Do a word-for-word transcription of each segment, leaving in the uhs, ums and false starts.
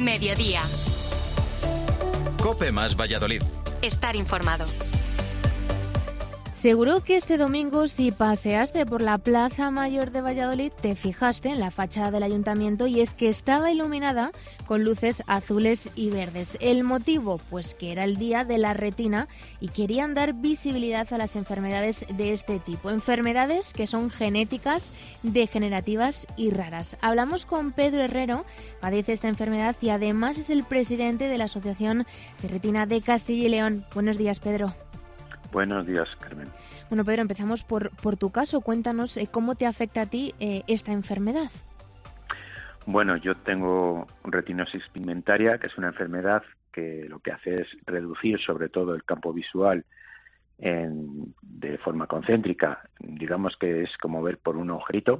Mediodía. COPE más Valladolid. Estar informado. Seguro que este domingo, si paseaste por la Plaza Mayor de Valladolid, te fijaste en la fachada del ayuntamiento y es que estaba iluminada con luces azules y verdes. El motivo, pues que era el día de la retina y querían dar visibilidad a las enfermedades de este tipo. Enfermedades que son genéticas, degenerativas y raras. Hablamos con Pedro Herrero, padece esta enfermedad y además es el presidente de la Asociación de Retina de Castilla y León. Buenos días, Pedro. Buenos días, Carmen. Bueno, Pedro, empezamos por, por tu caso. Cuéntanos eh, cómo te afecta a ti eh, esta enfermedad. Bueno, yo tengo retinosis pigmentaria, que es una enfermedad que lo que hace es reducir sobre todo el campo visual en, de forma concéntrica. Digamos que es como ver por un agujerito.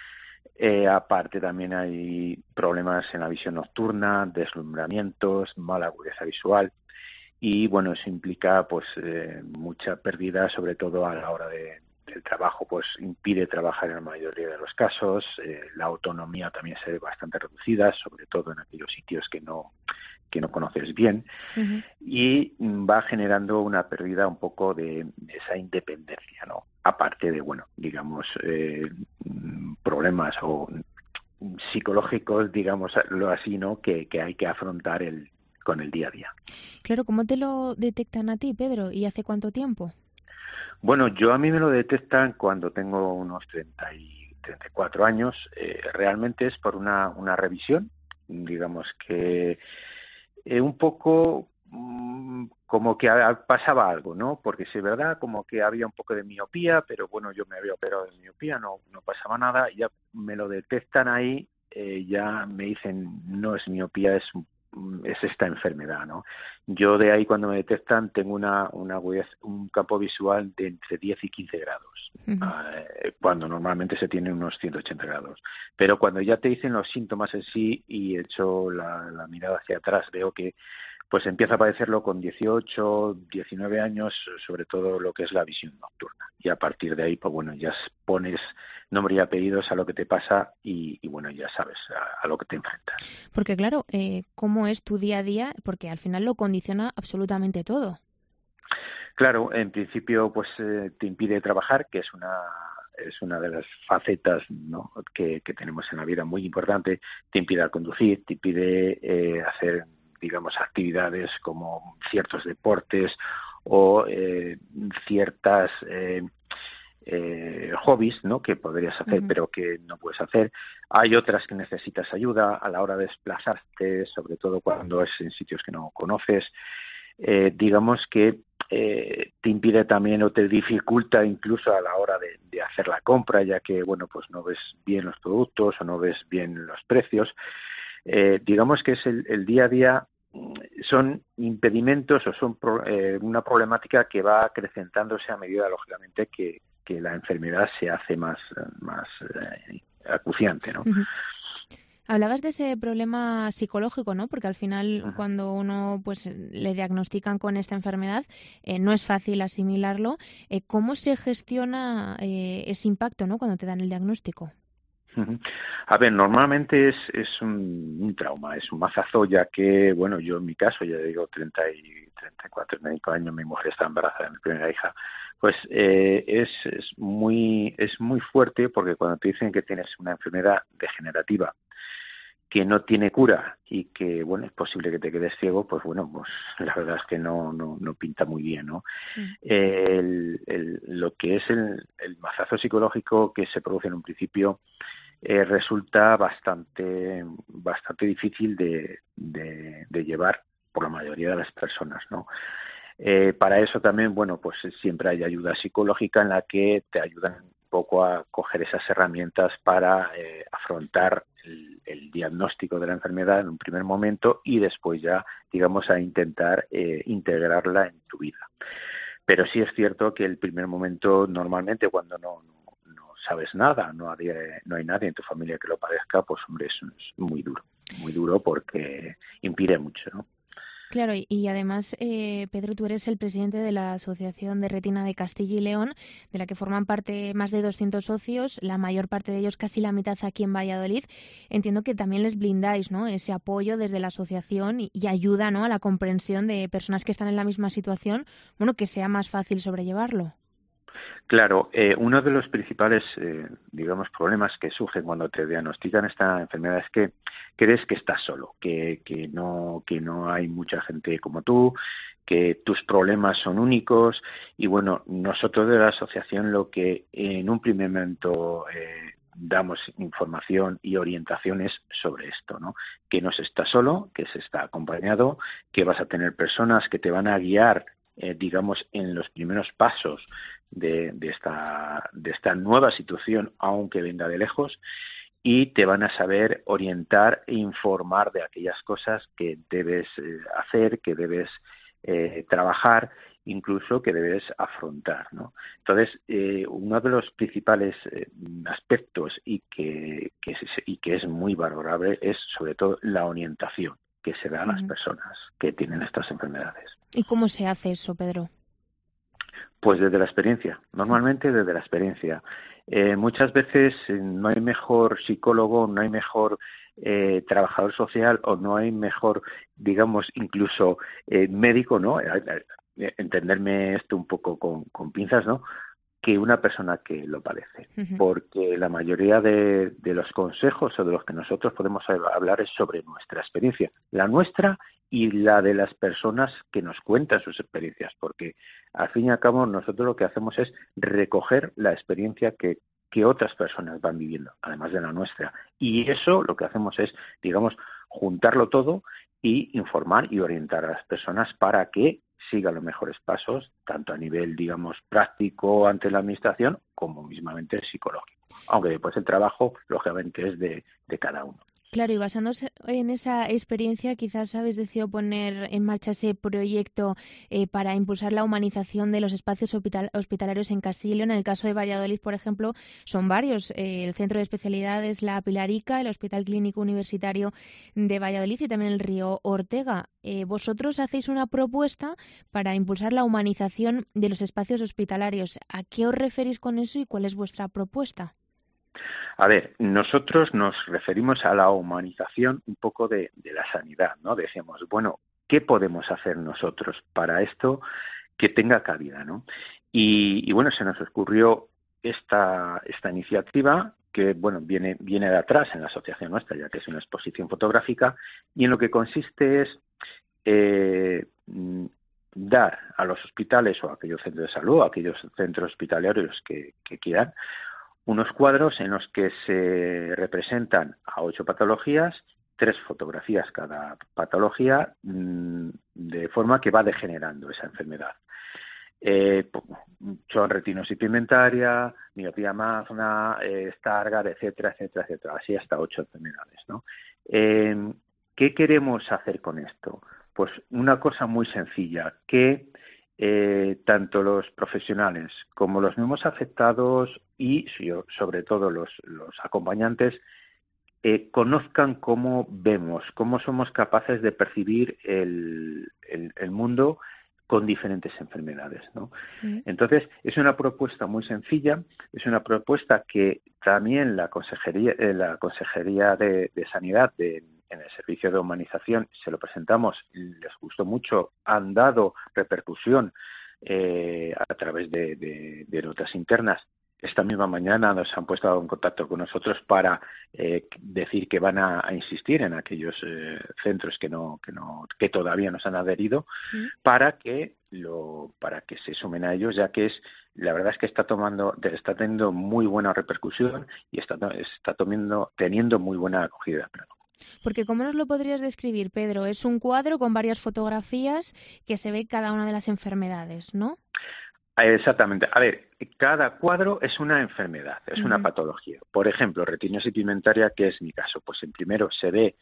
Eh, aparte también hay problemas en la visión nocturna, deslumbramientos, mala agudeza visual. Y bueno, eso implica pues eh, mucha pérdida, sobre todo a la hora de, del trabajo, pues impide trabajar en la mayoría de los casos, eh, la autonomía también se ve bastante reducida, sobre todo en aquellos sitios que no que no conoces bien, uh-huh. Y va generando una pérdida un poco de, de esa independencia, ¿no? Aparte de, bueno, digamos, eh, problemas o psicológicos, digámoslo así, ¿no? Que, que hay que afrontar el con el día a día. Claro, ¿cómo te lo detectan a ti, Pedro? ¿Y hace cuánto tiempo? Bueno, yo a mí me lo detectan cuando tengo unos treinta y treinta y cuatro años. Eh, realmente es por una, una revisión, digamos que eh, un poco mmm, como que pasaba algo, ¿no? Porque sí es verdad, como que había un poco de miopía, pero bueno, yo me había operado de miopía, no, no pasaba nada, ya me lo detectan ahí, eh, ya me dicen, no es miopía, es un es esta enfermedad, ¿no? Yo de ahí cuando me detectan tengo una, una un campo visual de entre diez y quince grados, uh-huh. eh, cuando normalmente se tiene unos ciento ochenta grados. Pero cuando ya te dicen los síntomas en sí y echo la, la mirada hacia atrás, veo que pues empieza a padecerlo con dieciocho, diecinueve años, sobre todo lo que es la visión nocturna. Y a partir de ahí, pues bueno, ya pones nombre y apellidos a lo que te pasa y, y bueno, ya sabes a, a lo que te enfrentas. Porque claro, eh, ¿cómo es tu día a día? Porque al final lo condiciona absolutamente todo. Claro, en principio pues eh, te impide trabajar, que es una es una de las facetas, ¿no? que, que tenemos en la vida muy importante. Te impide conducir, te impide eh, hacer, digamos, actividades como ciertos deportes o eh, ciertas eh, eh, hobbies, ¿no? que podrías hacer, uh-huh. pero que no puedes hacer. Hay otras que necesitas ayuda a la hora de desplazarte, sobre todo cuando es en sitios que no conoces. Eh, digamos que eh, te impide también o te dificulta incluso a la hora de, de hacer la compra, ya que, bueno, pues no ves bien los productos o no ves bien los precios. Eh, digamos que es el, el día a día, son impedimentos o son pro, eh, una problemática que va acrecentándose a medida, lógicamente, que, que la enfermedad se hace más, más eh, acuciante, ¿no? Uh-huh. Hablabas de ese problema psicológico, ¿no? Porque al final, uh-huh. cuando uno pues le diagnostican con esta enfermedad, eh, no es fácil asimilarlo. Eh, ¿Cómo se gestiona eh, ese impacto, ¿no? Cuando te dan el diagnóstico? A ver, normalmente es, es un, un trauma, es un mazazo, ya que, bueno, yo en mi caso, ya digo, treinta y cuatro, treinta y cinco años, mi mujer está embarazada de mi primera hija, pues eh, es, es muy es muy fuerte, porque cuando te dicen que tienes una enfermedad degenerativa que no tiene cura y que, bueno, es posible que te quedes ciego, pues bueno, pues la verdad es que no no, no pinta muy bien, ¿no? Mm. El, el, lo que es el, el mazazo psicológico que se produce en un principio eh, resulta bastante bastante difícil de, de, de llevar por la mayoría de las personas, ¿no? Eh, para eso también, bueno, pues siempre hay ayuda psicológica en la que te ayudan un poco a coger esas herramientas para eh, afrontar el, el diagnóstico de la enfermedad en un primer momento y después ya, digamos, a intentar eh, integrarla en tu vida. Pero sí es cierto que el primer momento, normalmente cuando no, no, no sabes nada, no hay, no hay nadie en tu familia que lo padezca, pues hombre, es, es muy duro, muy duro porque impide mucho, ¿no? Claro, y, y además, eh, Pedro, tú eres el presidente de la Asociación de Retina de Castilla y León, de la que forman parte más de doscientos socios, la mayor parte de ellos, casi la mitad aquí en Valladolid. Entiendo que también les brindáis, ¿no?, ese apoyo desde la asociación y, y ayuda, ¿no?, a la comprensión de personas que están en la misma situación, bueno, que sea más fácil sobrellevarlo. Claro, eh, uno de los principales, eh, digamos, problemas que surgen cuando te diagnostican esta enfermedad es que crees que estás solo, que, que no, que no hay mucha gente como tú, que tus problemas son únicos. Y bueno, nosotros de la asociación lo que en un primer momento eh, damos información y orientaciones sobre esto, ¿no? Que no se está solo, que se está acompañado, que vas a tener personas que te van a guiar, eh, digamos, en los primeros pasos De, de esta de esta nueva situación, aunque venga de lejos, y te van a saber orientar e informar de aquellas cosas que debes eh, hacer, que debes eh, trabajar, incluso que debes afrontar, ¿no? Entonces, eh, uno de los principales eh, aspectos y que, que es, y que es muy valorable es sobre todo la orientación que se da a las Uh-huh. personas que tienen estas enfermedades. ¿Y cómo se hace eso, Pedro? Pues desde la experiencia, normalmente desde la experiencia. Eh, muchas veces eh, no hay mejor psicólogo, no hay mejor eh, trabajador social o no hay mejor, digamos, incluso eh, médico, ¿no? Eh, eh, entenderme esto un poco con, con pinzas, ¿no?, que una persona que lo padece. Uh-huh. Porque la mayoría de, de los consejos o de los que nosotros podemos hablar es sobre nuestra experiencia, la nuestra y la de las personas que nos cuentan sus experiencias, porque al fin y al cabo nosotros lo que hacemos es recoger la experiencia que, que otras personas van viviendo, además de la nuestra. Y eso lo que hacemos es, digamos, juntarlo todo y informar y orientar a las personas para que sigan los mejores pasos, tanto a nivel, digamos, práctico ante la administración como mismamente psicológico. Aunque después el trabajo, lógicamente, es de, de cada uno. Claro, y basándose en esa experiencia, quizás habéis decidido poner en marcha ese proyecto eh, para impulsar la humanización de los espacios hospital- hospitalarios en Castilla y León. En el caso de Valladolid, por ejemplo, son varios. Eh, el Centro de Especialidades La Pilarica, el Hospital Clínico Universitario de Valladolid y también el Río Ortega. Eh, vosotros hacéis una propuesta para impulsar la humanización de los espacios hospitalarios. ¿A qué os referís con eso y cuál es vuestra propuesta? A ver, nosotros nos referimos a la humanización un poco de, de la sanidad, ¿no? Decíamos, bueno, ¿qué podemos hacer nosotros para esto que tenga cabida, ¿no? Y, y bueno, se nos ocurrió esta, esta iniciativa que, bueno, viene, viene de atrás en la asociación nuestra, ya que es una exposición fotográfica, y en lo que consiste es eh, dar a los hospitales o a aquellos centros de salud, a aquellos centros hospitalarios que, que quieran, unos cuadros en los que se representan a ocho patologías, tres fotografías cada patología, de forma que va degenerando esa enfermedad. Eh, son retinosis pigmentaria, miopía magna, eh, Stargardt, etcétera, etcétera, etcétera, así hasta ocho enfermedades, ¿no? Eh, ¿Qué queremos hacer con esto? Pues una cosa muy sencilla, que Eh, tanto los profesionales como los mismos afectados y sobre todo los, los acompañantes eh, conozcan cómo vemos, cómo somos capaces de percibir el, el, el mundo con diferentes enfermedades, ¿no? Mm. Entonces, es una propuesta muy sencilla, es una propuesta que también la Consejería, eh, la Consejería de, de Sanidad de, en el servicio de humanización se lo presentamos, les gustó mucho, han dado repercusión eh, a través de, de, de notas internas. Esta misma mañana nos han puesto en contacto con nosotros para eh, decir que van a, a insistir en aquellos eh, centros que no que no que todavía no se han adherido, ¿sí?, para que lo para que se sumen a ellos, ya que es la verdad es que está tomando está teniendo muy buena repercusión y está está teniendo teniendo muy buena acogida. Porque ¿cómo nos lo podrías describir, Pedro? Es un cuadro con varias fotografías que se ve cada una de las enfermedades, ¿no? Exactamente. A ver, cada cuadro es una enfermedad, es uh-huh. una patología. Por ejemplo, retinosis pigmentaria, que es mi caso, pues en primero se ve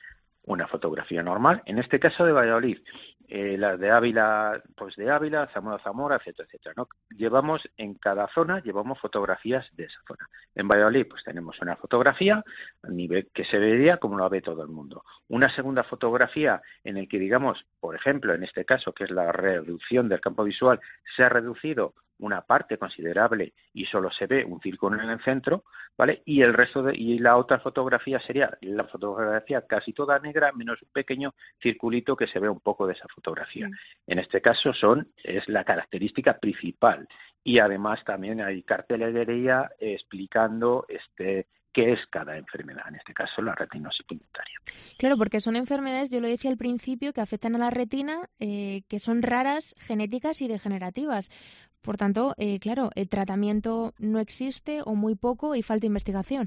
una fotografía normal, en este caso de Valladolid, eh, las de Ávila, pues de Ávila, Zamora, Zamora, etcétera, etcétera, ¿no? Llevamos en cada zona, llevamos fotografías de esa zona. En Valladolid, pues tenemos una fotografía a nivel que se vería como lo ve todo el mundo. Una segunda fotografía en el que, digamos, por ejemplo, en este caso, que es la reducción del campo visual, se ha reducido una parte considerable y solo se ve un círculo en el centro, ¿vale? Y el resto de, y la otra fotografía sería la fotografía casi toda negra, menos un pequeño circulito que se ve un poco de esa fotografía. Sí. En este caso son es la característica principal y además también hay cartelería explicando este qué es cada enfermedad, en este caso la retinosis pigmentaria. Claro, porque son enfermedades, yo lo decía al principio, que afectan a la retina, eh, que son raras, genéticas y degenerativas. Por tanto, eh, claro, el tratamiento no existe o muy poco y falta investigación.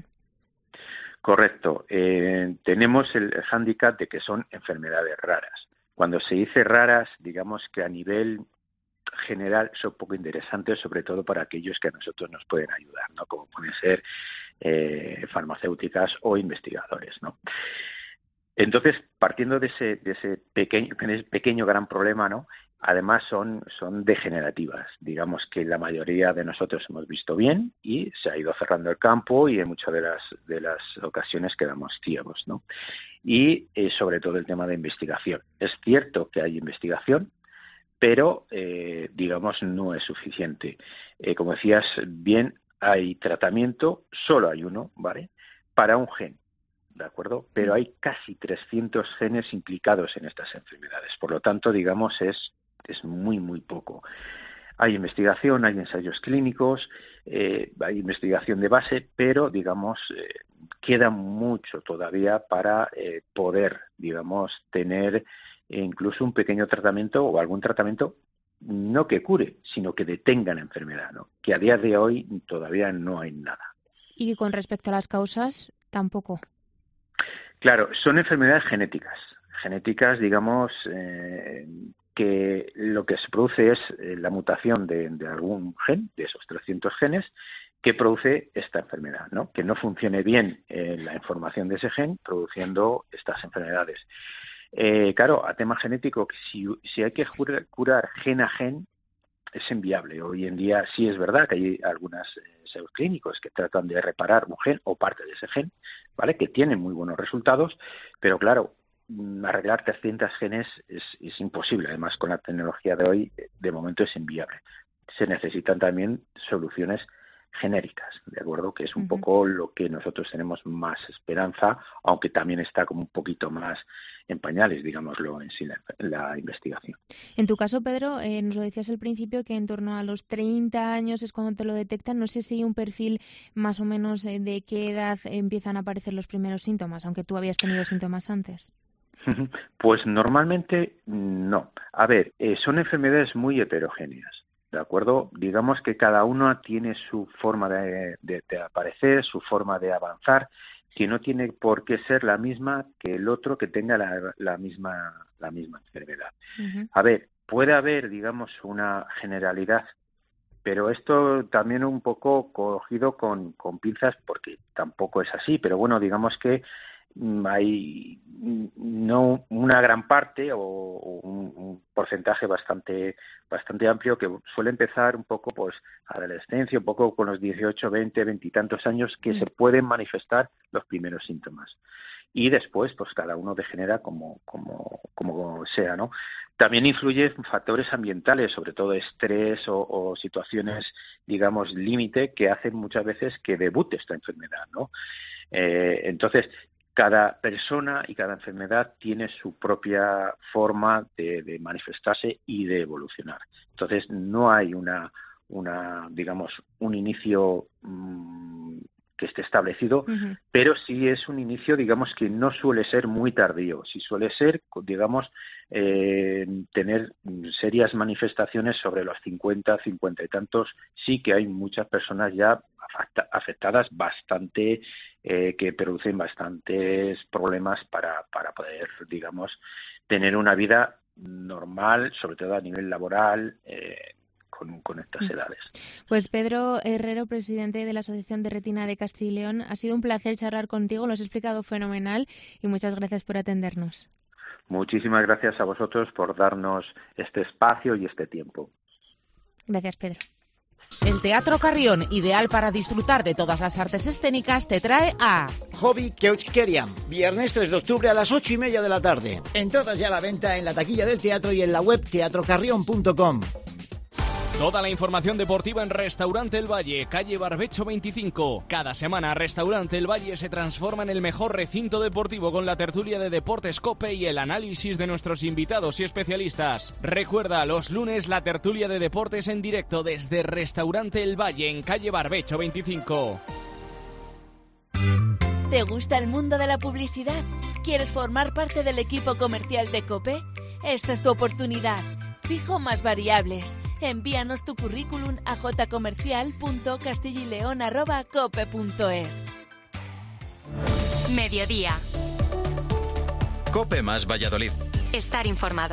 Correcto. Eh, tenemos el hándicap de que son enfermedades raras. Cuando se dice raras, digamos que a nivel general son poco interesantes, sobre todo para aquellos que a nosotros nos pueden ayudar, ¿no? Como pueden ser eh, farmacéuticas o investigadores, ¿no? Entonces, partiendo de ese, de ese pequeño, pequeño gran problema, ¿no? Además son, son degenerativas. Digamos que la mayoría de nosotros hemos visto bien y se ha ido cerrando el campo y en muchas de las, de las ocasiones quedamos ciegos, ¿no? Y eh, sobre todo el tema de investigación. Es cierto que hay investigación, pero eh, digamos no es suficiente. Eh, como decías bien, hay tratamiento, solo hay uno, ¿vale? Para un gen. ¿De acuerdo? Pero hay casi trescientos genes implicados en estas enfermedades. Por lo tanto, digamos, es, es muy, muy poco. Hay investigación, hay ensayos clínicos, eh, hay investigación de base, pero, digamos, eh, queda mucho todavía para eh, poder, digamos, tener incluso un pequeño tratamiento o algún tratamiento no que cure, sino que detenga la enfermedad, ¿no? Que a día de hoy todavía no hay nada. Y con respecto a las causas, tampoco. Claro, son enfermedades genéticas. Genéticas, digamos, eh, que lo que se produce es eh, la mutación de, de algún gen, de esos trescientos genes, que produce esta enfermedad, ¿no? Que no funcione bien eh, la información de ese gen, produciendo estas enfermedades. Eh, claro, a tema genético, si, si hay que curar, curar gen a gen, es inviable. Hoy en día sí es verdad que hay algunos ensayos clínicos que tratan de reparar un gen o parte de ese gen, ¿vale? Que tienen muy buenos resultados, pero claro, arreglar trescientos genes es, es imposible. Además, con la tecnología de hoy, de momento es inviable. Se necesitan también soluciones genéricas, ¿de acuerdo? Que es un uh-huh. poco lo que nosotros tenemos más esperanza, aunque también está como un poquito más en pañales, digámoslo, en sí, la, la investigación. En tu caso, Pedro, eh, nos lo decías al principio que en torno a los treinta años es cuando te lo detectan. No sé si hay un perfil más o menos eh, de qué edad empiezan a aparecer los primeros síntomas, aunque tú habías tenido síntomas antes. Pues normalmente no. A ver, eh, son enfermedades muy heterogéneas. ¿De acuerdo? Digamos que cada uno tiene su forma de, de, de aparecer, su forma de avanzar, que no tiene por qué ser la misma que el otro que tenga la, la misma la misma enfermedad. Uh-huh. A ver, puede haber, digamos, una generalidad, pero esto también un poco cogido con, con pinzas porque tampoco es así, pero bueno, digamos que hay no una gran parte o, o un, un porcentaje bastante bastante amplio que suele empezar un poco pues adolescencia, un poco con los dieciocho, veinte, veinte y tantos años que mm. se pueden manifestar los primeros síntomas. Y después pues cada uno degenera como como como sea, ¿no? También influyen factores ambientales, sobre todo estrés o, o situaciones, digamos, límite que hacen muchas veces que debute esta enfermedad, ¿no? Eh, entonces, cada persona y cada enfermedad tiene su propia forma de, de manifestarse y de evolucionar. Entonces, no hay una, una digamos, un inicio mmm, que esté establecido, uh-huh. pero sí es un inicio, digamos, que no suele ser muy tardío. Sí suele ser, digamos, eh, tener serias manifestaciones sobre los cincuenta, cincuenta y tantos. Sí que hay muchas personas ya afectadas bastante, eh, que producen bastantes problemas para, para poder, digamos, tener una vida normal, sobre todo a nivel laboral, eh, con, con estas edades. Pues Pedro Herrero, presidente de la Asociación de Retina de Castilla y León, ha sido un placer charlar contigo, lo has explicado fenomenal y muchas gracias por atendernos. Muchísimas gracias a vosotros por darnos este espacio y este tiempo. Gracias, Pedro. El Teatro Carrión, ideal para disfrutar de todas las artes escénicas, te trae a Hobby Keuskerian, viernes tres de octubre a las ocho y media de la tarde. Entradas ya a la venta en la taquilla del teatro y en la web teatro carrión punto com. Toda la información deportiva en Restaurante El Valle, calle Barbecho veinticinco. Cada semana Restaurante El Valle se transforma en el mejor recinto deportivo con la tertulia de Deportes COPE y el análisis de nuestros invitados y especialistas. Recuerda, los lunes la tertulia de deportes en directo desde Restaurante El Valle en calle Barbecho veinticinco. ¿Te gusta el mundo de la publicidad? ¿Quieres formar parte del equipo comercial de COPE? Esta es tu oportunidad. Fijo más variables. Envíanos tu currículum a j comercial punto castillileon arroba cope punto es. Mediodía. COPE más Valladolid. Estar informado.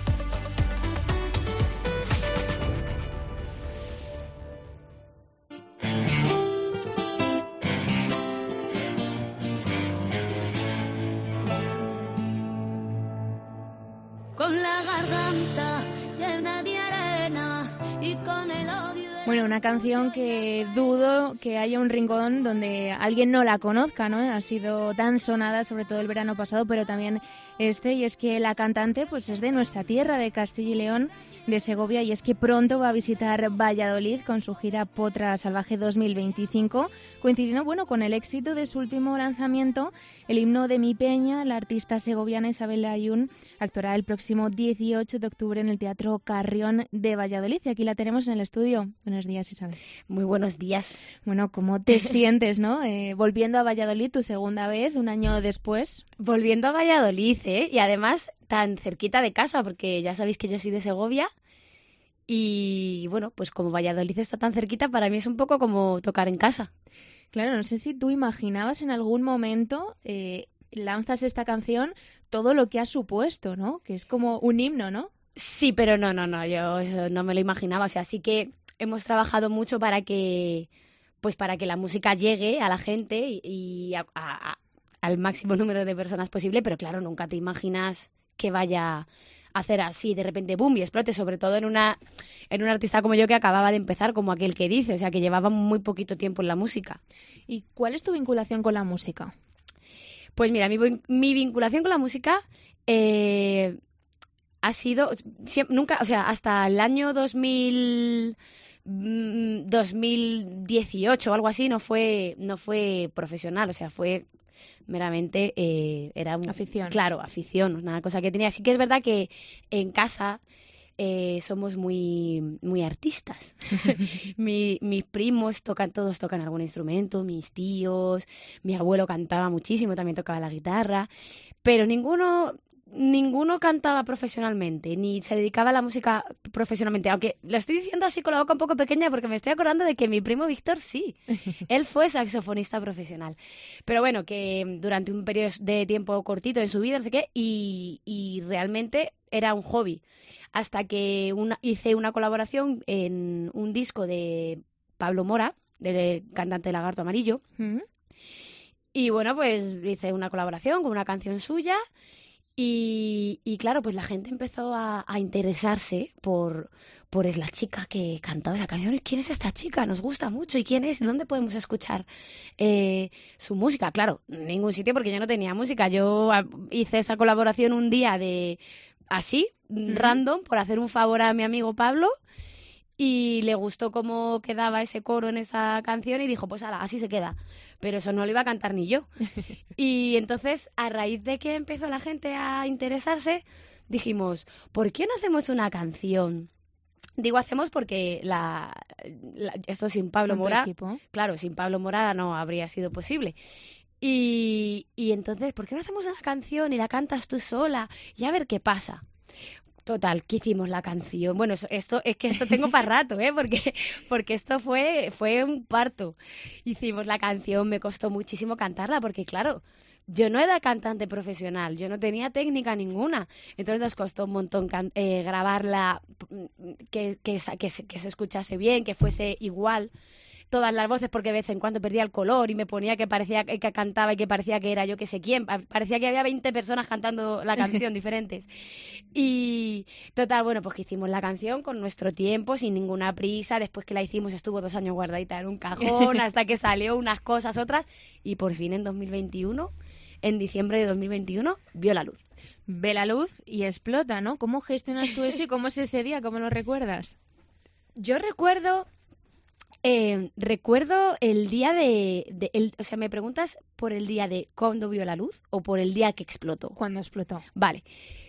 Con la garganta llena de arena y con el odio de... Bueno, una canción que dudo que haya un rincón donde alguien no la conozca, ¿no? Ha sido tan sonada, sobre todo el verano pasado, pero también este, y es que la cantante pues es de nuestra tierra, de Castilla y León, de Segovia, y es que pronto va a visitar Valladolid con su gira Potra Salvaje dos mil veinticinco, coincidiendo bueno, con el éxito de su último lanzamiento, el himno de Mi Peña. La artista segoviana Isabel Ayun actuará el próximo dieciocho de octubre en el Teatro Carrión de Valladolid, y aquí la tenemos en el estudio. Buenos días, Isabel. Muy buenos días. Bueno, ¿cómo te sientes, no? Eh, volviendo a Valladolid tu segunda vez, un año después. Volviendo a Valladolid, ¿eh? Y además tan cerquita de casa, porque ya sabéis que yo soy de Segovia. Y bueno, pues como Valladolid está tan cerquita, para mí es un poco como tocar en casa. Claro, no sé si tú imaginabas en algún momento, eh, lanzas esta canción, todo lo que ha supuesto, ¿no? Que es como un himno, ¿no? Sí, pero no, no, no, yo eso no me lo imaginaba. O sea, sí que hemos trabajado mucho para que, pues para que la música llegue a la gente y, y a, a, a, al máximo número de personas posible, pero claro, nunca te imaginas que vaya hacer así de repente boom y explote, sobre todo en una en un artista como yo que acababa de empezar, como aquel que dice, o sea, que llevaba muy poquito tiempo en la música. ¿Y cuál es tu vinculación con la música? Pues mira, mi, mi vinculación con la música eh, ha sido siempre, nunca, o sea, hasta el año dos mil dos mil dieciocho o algo así no fue no fue profesional, o sea, fue meramente eh, era un, afición. Claro, afición, una cosa que tenía. Así que es verdad que en casa eh, somos muy muy artistas. Mi, mis primos tocan, todos tocan algún instrumento, mis tíos, mi abuelo cantaba muchísimo, también tocaba la guitarra, pero ninguno ninguno cantaba profesionalmente, ni se dedicaba a la música profesionalmente, aunque lo estoy diciendo así con la boca un poco pequeña porque me estoy acordando de que mi primo Víctor sí, él fue saxofonista profesional, pero bueno, que durante un periodo de tiempo cortito en su vida, no sé qué, y, y realmente era un hobby, hasta que una, hice una colaboración en un disco de Pablo Mora, del cantante de Lagarto Amarillo, ¿Mm? Y bueno, pues hice una colaboración con una canción suya. Y, y claro, pues la gente empezó a, a interesarse por, por es la chica que cantaba esa canción. ¿Y quién es esta chica? Nos gusta mucho. ¿Y quién es? ¿Dónde podemos escuchar eh, su música? Claro, en ningún sitio porque yo no tenía música. Yo hice esa colaboración un día de así, uh-huh. random, por hacer un favor a mi amigo Pablo. Y le gustó cómo quedaba ese coro en esa canción y dijo, pues ala, así se queda. Pero eso no lo iba a cantar ni yo. Y entonces, a raíz de que empezó la gente a interesarse, dijimos, ¿por qué no hacemos una canción? Digo hacemos porque la, la esto sin Pablo Mora, claro, sin Pablo Mora no habría sido posible. Y, y entonces, ¿por qué no hacemos una canción y la cantas tú sola? Y a ver qué pasa. Total, que hicimos la canción. Bueno, esto es que esto tengo para rato, ¿eh? Porque, porque esto fue, fue un parto. Hicimos la canción, me costó muchísimo cantarla, porque claro, yo no era cantante profesional, yo no tenía técnica ninguna. Entonces nos costó un montón can- eh, grabarla, que, que, que, se, que se escuchase bien, que fuese igual todas las voces, porque de vez en cuando perdía el color y me ponía que parecía que cantaba y que parecía que era yo que sé quién. Parecía que había veinte personas cantando la canción diferentes. Y total, bueno, pues que hicimos la canción con nuestro tiempo, sin ninguna prisa. Después que la hicimos estuvo dos años guardadita en un cajón hasta que salió unas cosas, otras. Y por fin en dos mil veintiuno, en diciembre de dos mil veintiuno, vio la luz. Ve la luz y explota, ¿no? ¿Cómo gestionas tú eso y cómo es ese día? ¿Cómo lo recuerdas? Yo recuerdo... Eh, recuerdo el día de... de el, o sea, ¿me preguntas por el día de cuándo vio la luz o por el día que explotó? Cuando explotó. Vale.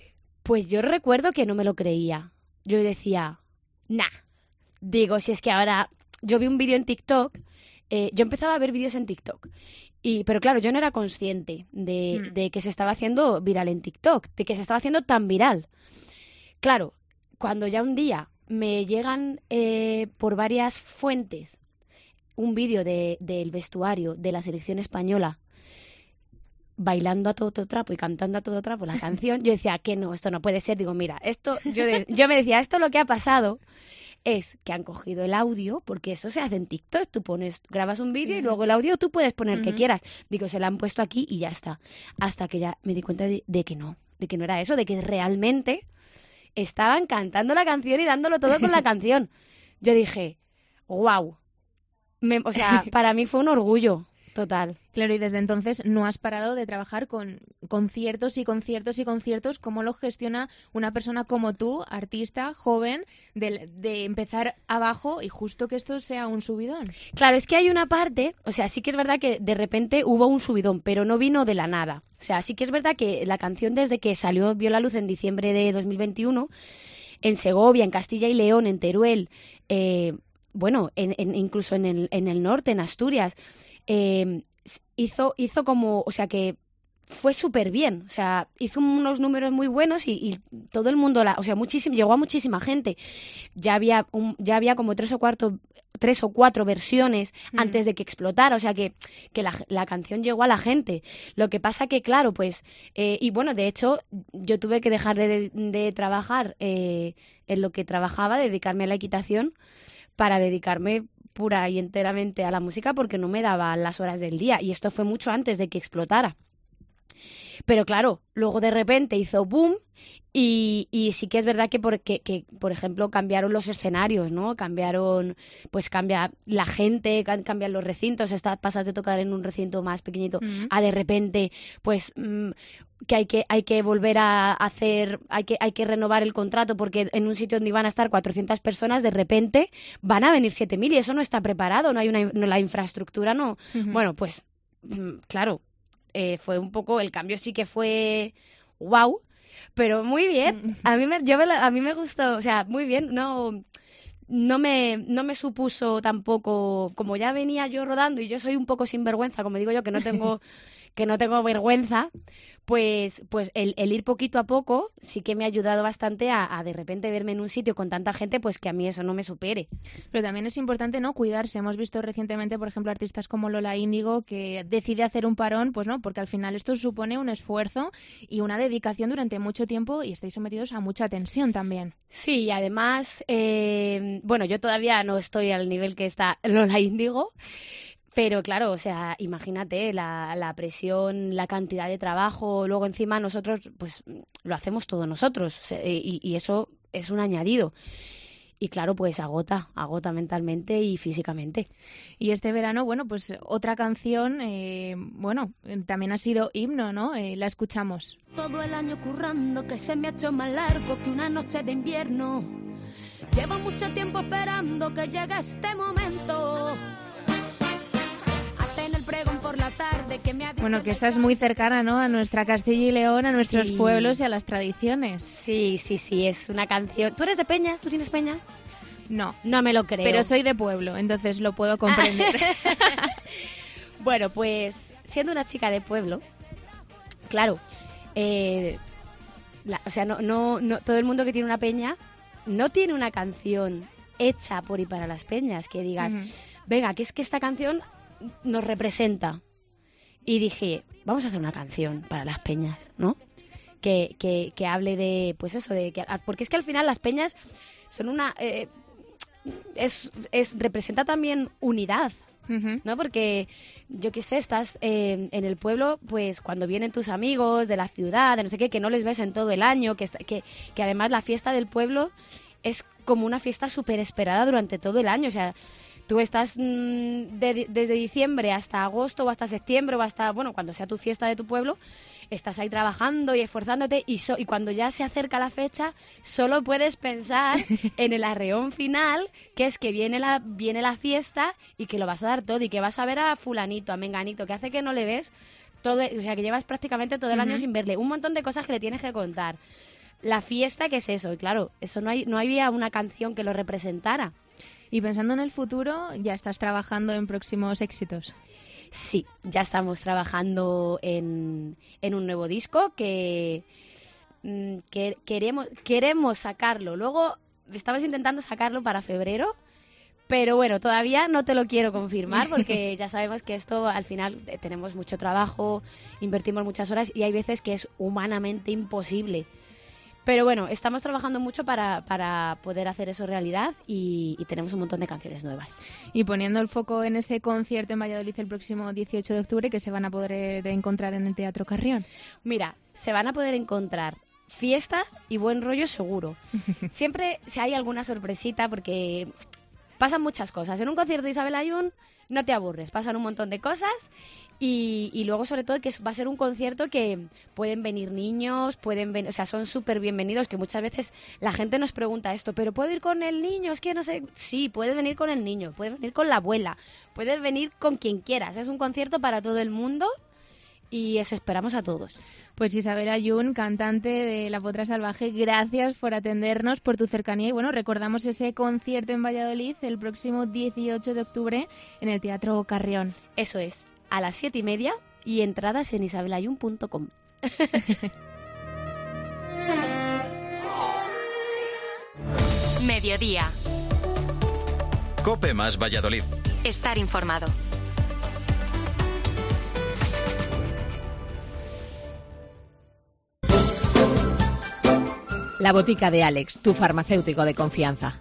Pues yo recuerdo que no me lo creía. Yo decía, nah. Digo, si es que ahora... Yo vi un vídeo en TikTok. Eh, yo empezaba a ver vídeos en TikTok. Y, pero claro, yo no era consciente de, mm. de que se estaba haciendo viral en TikTok. De que se estaba haciendo tan viral. Claro, cuando ya un día... me llegan eh, por varias fuentes un vídeo de, del vestuario de la selección española bailando a todo, todo trapo y cantando a todo trapo la canción. Yo decía, que no, esto no puede ser. Digo, mira, esto yo, de, yo me decía, esto lo que ha pasado es que han cogido el audio, porque eso se hace en TikTok. Tú pones, grabas un vídeo uh-huh. y luego el audio tú puedes poner uh-huh. que quieras. Digo, se la han puesto aquí y ya está. Hasta que ya me di cuenta de, de que no, de que no era eso, de que realmente... estaban cantando la canción y dándolo todo con la canción. Yo dije, wow. Me, o sea, para mí fue un orgullo total. Claro, y desde entonces no has parado de trabajar con conciertos y conciertos y conciertos. ¿Cómo lo gestiona una persona como tú, artista, joven, de, de empezar abajo y justo que esto sea un subidón? Claro, es que hay una parte, o sea, sí que es verdad que de repente hubo un subidón, pero no vino de la nada. O sea, sí que es verdad que la canción desde que salió, vio la luz en diciembre de dos mil veintiuno, en Segovia, en Castilla y León, en Teruel, eh, bueno, en, en, incluso en el, en el norte, en Asturias, eh, hizo, hizo como, o sea, que fue súper bien, o sea, hizo unos números muy buenos y, y todo el mundo, la, o sea, muchísimo, llegó a muchísima gente. Ya había un, ya había como tres o cuatro, tres o cuatro versiones mm. antes de que explotara, o sea, que, que la, la canción llegó a la gente. Lo que pasa que, claro, pues, eh, y bueno, de hecho, yo tuve que dejar de, de, de trabajar eh, en lo que trabajaba, dedicarme a la equitación, para dedicarme pura y enteramente a la música, porque no me daban las horas del día, y esto fue mucho antes de que explotara. Pero claro, luego de repente hizo boom y, y sí que es verdad que, por, que, que, por ejemplo, cambiaron los escenarios, ¿no? Cambiaron, pues cambia la gente, cambian los recintos, estás, pasas de tocar en un recinto más pequeñito mm. a de repente, pues mm, que hay que hay que volver a hacer, hay que hay que renovar el contrato porque en un sitio donde iban a estar cuatrocientas personas, de repente van a venir siete mil y eso no está preparado, no hay una no, la infraestructura, no. Uh-huh. Bueno, pues mm, claro. Eh, fue un poco, el cambio sí que fue wow, pero muy bien. A mí me, yo me, a mí me gustó, o sea, muy bien. No, no me, no me supuso tampoco, como ya venía yo rodando y yo soy un poco sinvergüenza, como digo yo, que no tengo que no tengo vergüenza, pues, pues el, el ir poquito a poco sí que me ha ayudado bastante a, a de repente verme en un sitio con tanta gente, pues que a mí eso no me supere. Pero también es importante no cuidarse. Hemos visto recientemente, por ejemplo, artistas como Lola Índigo que decide hacer un parón, pues no, porque al final esto supone un esfuerzo y una dedicación durante mucho tiempo y estáis sometidos a mucha tensión también. Sí, y además, eh, bueno, yo todavía no estoy al nivel que está Lola Índigo. Pero claro, o sea, imagínate la, la presión, la cantidad de trabajo, luego encima nosotros pues lo hacemos todos nosotros, o sea, y, y eso es un añadido. Y claro, pues agota, agota mentalmente y físicamente. Y este verano, bueno, pues otra canción, eh, bueno, también ha sido himno, ¿no? Eh, la escuchamos. Todo el año currando que se me ha hecho más largo que una noche de invierno. Llevo mucho tiempo esperando que llegue este momento. Por la tarde que me ha bueno, que estás muy cercana, ¿no? A nuestra Castilla y León, a nuestros sí. pueblos y a las tradiciones. Sí, sí, sí, es una canción. ¿Tú eres de Peñas? ¿Tú tienes Peña? No. No me lo creo. Pero soy de pueblo, entonces lo puedo comprender. Bueno, pues siendo una chica de pueblo, claro, eh, la, o sea, no, no, no, todo el mundo que tiene una peña no tiene una canción hecha por y para las peñas que digas, uh-huh. venga, que es que esta canción nos representa. y dije, vamos a hacer una canción para las peñas, ¿no? Que, que, que hable de, pues eso, de que, porque es que al final las peñas son una... Eh, es, es representa también unidad, uh-huh. ¿no? Porque, yo qué sé, estás eh, en el pueblo, pues cuando vienen tus amigos de la ciudad, de no sé qué, que no les ves en todo el año, que, que, que además la fiesta del pueblo es como una fiesta súper esperada durante todo el año, o sea... Tú estás mmm, de, desde diciembre hasta agosto o hasta septiembre o hasta, bueno, cuando sea tu fiesta de tu pueblo, estás ahí trabajando y esforzándote y, so, y cuando ya se acerca la fecha, solo puedes pensar en el arreón final, que es que viene la, viene la fiesta y que lo vas a dar todo y que vas a ver a fulanito, a menganito, que hace que no le ves, todo, o sea, que llevas prácticamente todo el uh-huh. año sin verle. Un montón de cosas que le tienes que contar. La fiesta, ¿qué es eso? Y claro, eso no hay, no había una canción que lo representara. Y pensando en el futuro, ¿ya estás trabajando en próximos éxitos? Sí, ya estamos trabajando en, en un nuevo disco que, que queremos, queremos sacarlo. Luego estamos intentando sacarlo para febrero, pero bueno, todavía no te lo quiero confirmar porque ya sabemos que esto al final tenemos mucho trabajo, invertimos muchas horas y hay veces que es humanamente imposible. Pero bueno, estamos trabajando mucho para, para poder hacer eso realidad y, y tenemos un montón de canciones nuevas. Y poniendo el foco en ese concierto en Valladolid el próximo dieciocho de octubre, que se van a poder encontrar en el Teatro Carrión. Mira, se van a poder encontrar fiesta y buen rollo seguro. Siempre si hay alguna sorpresita porque pasan muchas cosas. En un concierto de Isabel Ayun no te aburres, pasan un montón de cosas y, y luego sobre todo que va a ser un concierto que pueden venir niños, pueden venir, o sea, son súper bienvenidos, que muchas veces la gente nos pregunta esto, ¿pero puedo ir con el niño? Es que no sé, sí, puedes venir con el niño, puedes venir con la abuela, puedes venir con quien quieras, es un concierto para todo el mundo y os esperamos a todos. Pues Isabel Ayun, cantante de La Potra Salvaje, gracias por atendernos, por tu cercanía y bueno, recordamos ese concierto en Valladolid el próximo dieciocho de octubre en el Teatro Carrión. Eso es, a las siete y media y entradas en isabel ayun punto com. Mediodía. COPE más Valladolid. Estar informado. La botica de Alex, tu farmacéutico de confianza.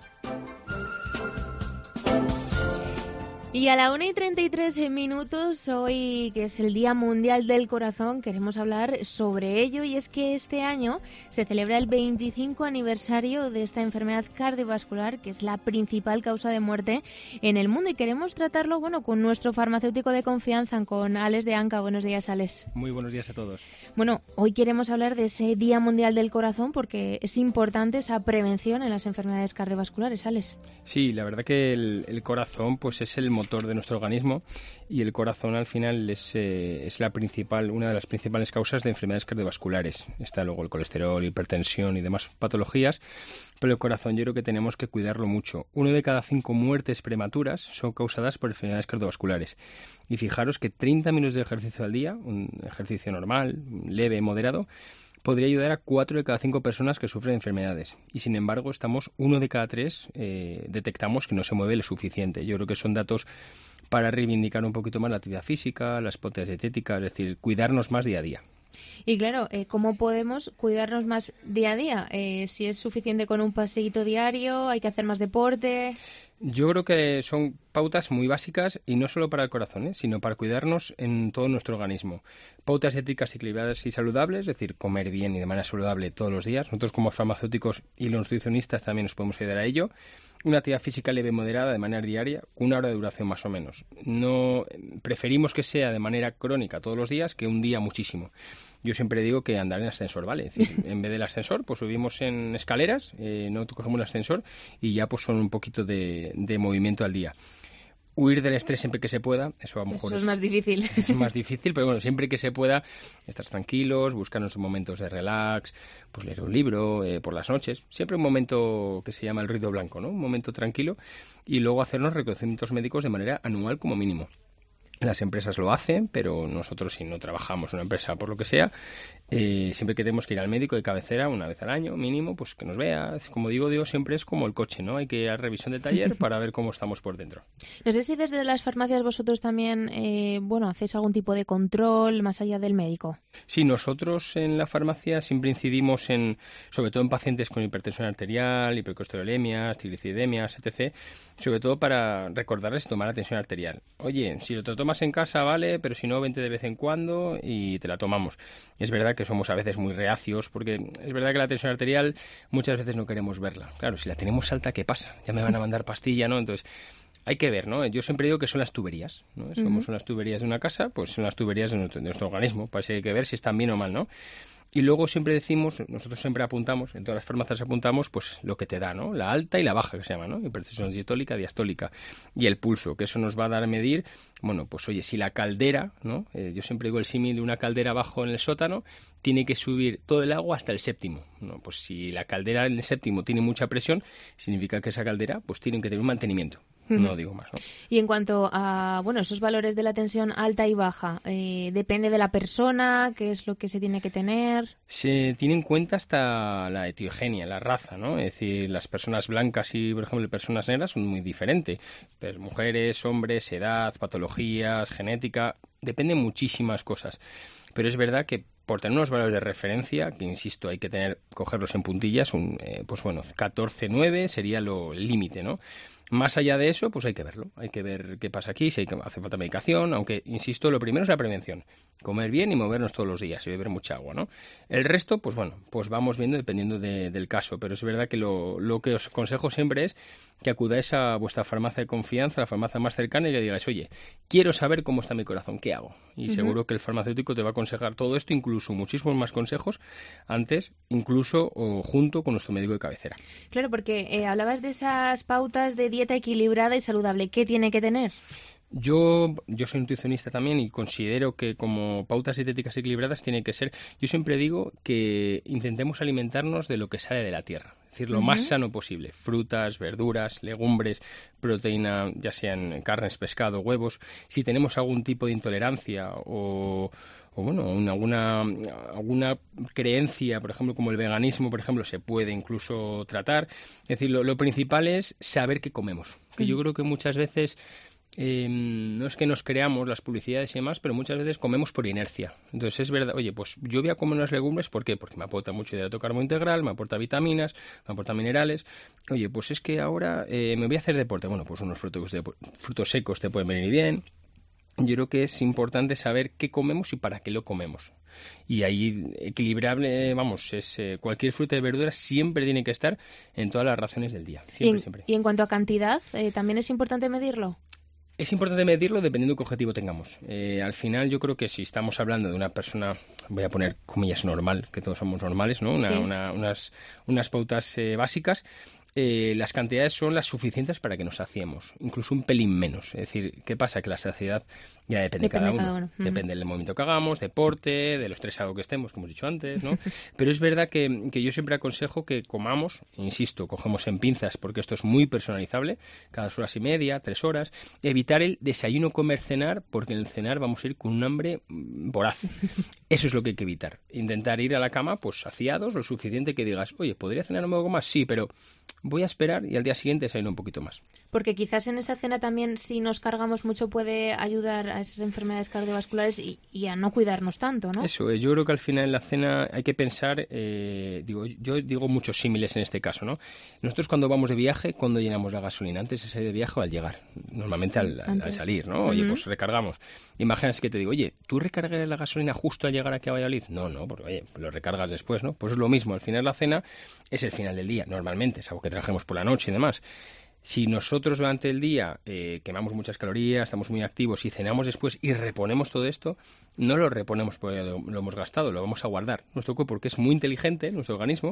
Y a la una y treinta y tres minutos, hoy que es el Día Mundial del Corazón, queremos hablar sobre ello y es que este año se celebra el veinticinco aniversario de esta enfermedad cardiovascular que es la principal causa de muerte en el mundo y queremos tratarlo bueno con nuestro farmacéutico de confianza, con Alex de Anca. Buenos días, Alex. Muy buenos días a todos. Bueno, hoy queremos hablar de ese Día Mundial del Corazón porque es importante esa prevención en las enfermedades cardiovasculares, Alex. Sí, la verdad que el, el corazón pues es el motor de nuestro organismo y el corazón al final es, eh, es la principal, una de las principales causas de enfermedades cardiovasculares. Está luego el colesterol, hipertensión y demás patologías, pero el corazón yo creo que tenemos que cuidarlo mucho. Uno de cada cinco muertes prematuras son causadas por enfermedades cardiovasculares. Y fijaros que treinta minutos de ejercicio al día, un ejercicio normal, leve, moderado, podría ayudar a cuatro de cada cinco personas que sufren enfermedades. Y sin embargo, estamos uno de cada tres eh, detectamos que no se mueve lo suficiente. Yo creo que son datos para reivindicar un poquito más la actividad física, las pautas dietéticas, es decir, cuidarnos más día a día. Y claro, eh, ¿cómo podemos cuidarnos más día a día? Eh, si es suficiente con un paseíto diario, hay que hacer más deporte. Yo creo que son pautas muy básicas y no solo para el corazón, ¿eh? sino para cuidarnos en todo nuestro organismo. Pautas éticas equilibradas y saludables, es decir, comer bien y de manera saludable todos los días. Nosotros como farmacéuticos y los nutricionistas también nos podemos ayudar a ello. Una actividad física leve y moderada de manera diaria, con una hora de duración más o menos. No preferimos que sea de manera crónica todos los días que un día muchísimo. Yo siempre digo que andar en ascensor, ¿vale? Es decir, en vez del ascensor, pues subimos en escaleras, eh, no cogemos el ascensor y ya pues son un poquito de, de movimiento al día. Huir del estrés siempre que se pueda, eso a lo mejor eso es, es más difícil. Es más difícil, pero bueno, siempre que se pueda estar tranquilos, buscarnos momentos de relax, pues leer un libro eh, por las noches, siempre un momento que se llama el ruido blanco, ¿no? Un momento tranquilo y luego hacernos reconocimientos médicos de manera anual como mínimo. Las empresas lo hacen, pero nosotros, si no trabajamos en una empresa por lo que sea, eh, siempre que tenemos que ir al médico de cabecera una vez al año mínimo, pues que nos vea. Como digo, digo, siempre es como el coche, ¿no? Hay que ir a revisión de taller para ver cómo estamos por dentro. No sé si desde las farmacias vosotros también, eh, bueno, hacéis algún tipo de control más allá del médico. Sí, nosotros en la farmacia siempre incidimos en, sobre todo en pacientes con hipertensión arterial, hipercolesterolemia, trigliceridemias, etcétera, sobre todo para recordarles tomar la tensión arterial. Oye, si lo tomas en casa, vale, pero si no, vente de vez en cuando y te la tomamos. Es verdad que somos a veces muy reacios, porque es verdad que la tensión arterial muchas veces no queremos verla. Claro, si la tenemos alta, ¿qué pasa? Ya me van a mandar pastilla, ¿no? Entonces, hay que ver, ¿no? Yo siempre digo que son las tuberías, ¿no? Somos uh-huh. unas tuberías de una casa, pues son las tuberías de nuestro, de nuestro organismo, para eso hay que ver si están bien o mal, ¿no? Y luego siempre decimos, nosotros siempre apuntamos, en todas las farmacias apuntamos, pues lo que te da, ¿no? La alta y la baja, que se llama, ¿no? Hipertensión sistólica, diastólica. Y el pulso, que eso nos va a dar a medir, bueno, pues oye, si la caldera, ¿no? Eh, yo siempre digo el símil de una caldera abajo en el sótano, tiene que subir todo el agua hasta el séptimo, ¿no? Pues si la caldera en el séptimo tiene mucha presión, significa que esa caldera, pues tiene que tener un mantenimiento. No digo más, ¿no? Y en cuanto a, bueno, esos valores de la tensión alta y baja, eh, ¿depende de la persona? ¿Qué es lo que se tiene que tener? Se tiene en cuenta hasta la etiogenia, la raza, ¿no? Es decir, las personas blancas y, por ejemplo, personas negras son muy diferentes. Pues mujeres, hombres, edad, patologías, genética, dependen muchísimas cosas. Pero es verdad que por tener unos valores de referencia, que insisto, hay que tener, cogerlos en puntillas, un, eh, pues bueno, catorce nueve sería lo, el límite, ¿no? Más allá de eso, pues hay que verlo, hay que ver qué pasa aquí, si hay que, hace falta medicación, aunque, insisto, lo primero es la prevención, comer bien y movernos todos los días y beber mucha agua, ¿no? El resto, pues bueno, pues vamos viendo dependiendo de, del caso, pero es verdad que lo, lo que os aconsejo siempre es que acudáis a vuestra farmacia de confianza, la farmacia más cercana y le digáis, oye, quiero saber cómo está mi corazón, ¿qué hago? Y uh-huh. seguro que el farmacéutico te va a aconsejar todo esto, incluso muchísimos más consejos antes, incluso o junto con nuestro médico de cabecera. Claro, porque eh, hablabas de esas pautas de dieta equilibrada y saludable. ¿Qué tiene que tener? Yo, yo soy nutricionista también y considero que como pautas dietéticas equilibradas tiene que ser, yo siempre digo que intentemos alimentarnos de lo que sale de la tierra, es decir, lo uh-huh. más sano posible, frutas, verduras, legumbres, proteína, ya sean carnes, pescado, huevos. Si tenemos algún tipo de intolerancia o... o bueno, alguna, alguna creencia, por ejemplo, como el veganismo, por ejemplo, se puede incluso tratar. Es decir, lo, lo principal es saber qué comemos, que yo creo que muchas veces eh, no es que nos creamos las publicidades y demás, pero muchas veces comemos por inercia. Entonces es verdad, oye, pues yo voy a comer unas legumbres, ¿por qué? Porque me aporta mucho hidrato carbono integral, me aporta vitaminas, me aporta minerales. Oye, pues es que ahora eh, me voy a hacer deporte. Bueno, pues unos frutos, de, frutos secos te pueden venir bien. Yo creo que es importante saber qué comemos y para qué lo comemos. Y ahí equilibrable, vamos, es eh, cualquier fruta y verdura siempre tiene que estar en todas las raciones del día. Siempre, y, en, siempre. Y en cuanto a cantidad, eh, ¿también es importante medirlo? Es importante medirlo dependiendo de qué objetivo tengamos. Eh, al final yo creo que si estamos hablando de una persona, voy a poner comillas normal, que todos somos normales, ¿no? Una, sí. una, unas, unas pautas eh, básicas. Eh, las cantidades son las suficientes para que nos saciemos, incluso un pelín menos. Es decir, ¿qué pasa? Que la saciedad ya depende, depende de cada uno. Cada uno. Depende del movimiento que hagamos, deporte, de lo estresado que estemos, como hemos dicho antes, ¿no? Pero es verdad que, que yo siempre aconsejo que comamos, insisto, cogemos en pinzas porque esto es muy personalizable, cada dos horas y media, tres horas. Evitar el desayuno, comer, cenar, porque en el cenar vamos a ir con un hambre voraz. Eso es lo que hay que evitar. Intentar ir a la cama pues saciados, lo suficiente que digas, oye, ¿podría cenar un poco más? Sí, pero voy a esperar y al día siguiente desayuno un poquito más. Porque quizás en esa cena también, si nos cargamos mucho, puede ayudar a esas enfermedades cardiovasculares y, y a no cuidarnos tanto, ¿no? Eso es. Yo creo que al final en la cena hay que pensar, eh, digo, yo digo muchos símiles en este caso, ¿no? Nosotros cuando vamos de viaje, ¿cuándo llenamos la gasolina? ¿Antes de salir de viaje o al llegar? Normalmente al, al, al salir, ¿no? Oye, uh-huh. pues recargamos. Imaginas que te digo, oye, ¿tú recargas la gasolina justo al llegar aquí a Valladolid? No, no, porque oye, lo recargas después, ¿no? Pues es lo mismo. Al final la cena es el final del día, normalmente, salvo que trabajemos por la noche y demás. Si nosotros durante el día eh, quemamos muchas calorías, estamos muy activos y cenamos después y reponemos todo esto, no lo reponemos porque lo, lo hemos gastado, lo vamos a guardar. Nuestro cuerpo, porque es muy inteligente, nuestro organismo,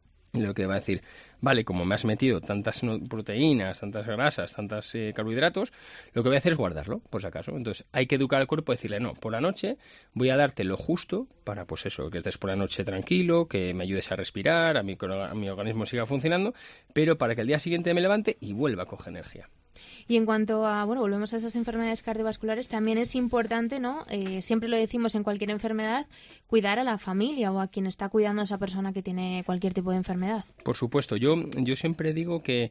lo que va a decir, vale, como me has metido tantas proteínas, tantas grasas, tantos eh, carbohidratos, lo que voy a hacer es guardarlo, por si acaso. Entonces hay que educar al cuerpo, decirle, no, por la noche voy a darte lo justo para, pues eso, que estés por la noche tranquilo, que me ayudes a respirar, a mi, a mi organismo siga funcionando, pero para que el día siguiente me levante y vuelva a coger energía. Y en cuanto a, bueno, volvemos a esas enfermedades cardiovasculares, también es importante, ¿no? Eh, siempre lo decimos en cualquier enfermedad, cuidar a la familia o a quien está cuidando a esa persona que tiene cualquier tipo de enfermedad. Por supuesto, yo, yo siempre digo que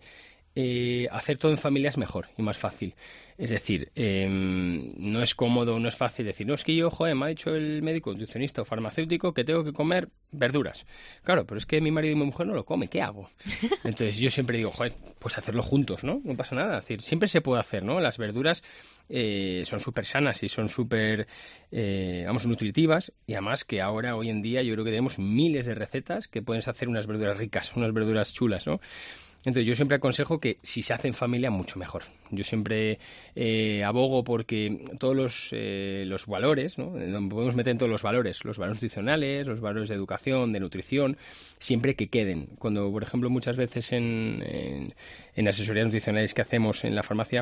Eh, hacer todo en familia es mejor y más fácil. Es decir, eh, no es cómodo, no es fácil decir, no, es que yo, joder, me ha dicho el médico, nutricionista o farmacéutico que tengo que comer verduras. Claro, pero es que mi marido y mi mujer no lo comen, ¿qué hago? Entonces yo siempre digo, joder, pues hacerlo juntos, ¿no? No pasa nada. Es decir, siempre se puede hacer, ¿no? Las verduras eh, son súper sanas y son súper, eh, vamos, nutritivas, y además que ahora, hoy en día, yo creo que tenemos miles de recetas que puedes hacer unas verduras ricas, unas verduras chulas, ¿no? Entonces yo siempre aconsejo que si se hace en familia, mucho mejor. Yo siempre eh, abogo porque todos los, eh, los valores, ¿no? Podemos meter en todos los valores, los valores nutricionales, los valores de educación, de nutrición, siempre que queden. Cuando, por ejemplo, muchas veces en, en, en asesorías nutricionales que hacemos en la farmacia,